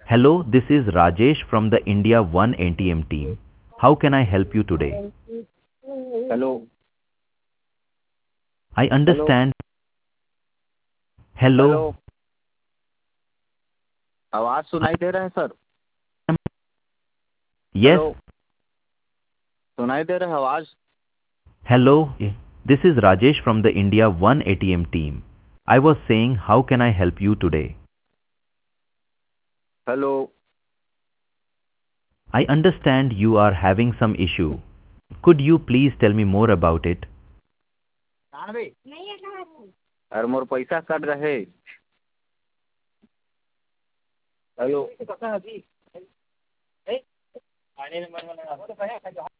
Hello, this is Rajesh from the India One ATM team. How can I help you today? Hello I hello understand. Hello. Hello. आवाज I सुनाई दे रहा है sir? am. Yes. Hello, सुनाई दे रहा है आवाज? Hello. This is Rajesh from the India One ATM team. I was saying, how can I help you today? Hello. I understand you are having some issue. Could you please tell me more about it? अरे मोर पैसा cut रहे। Hello.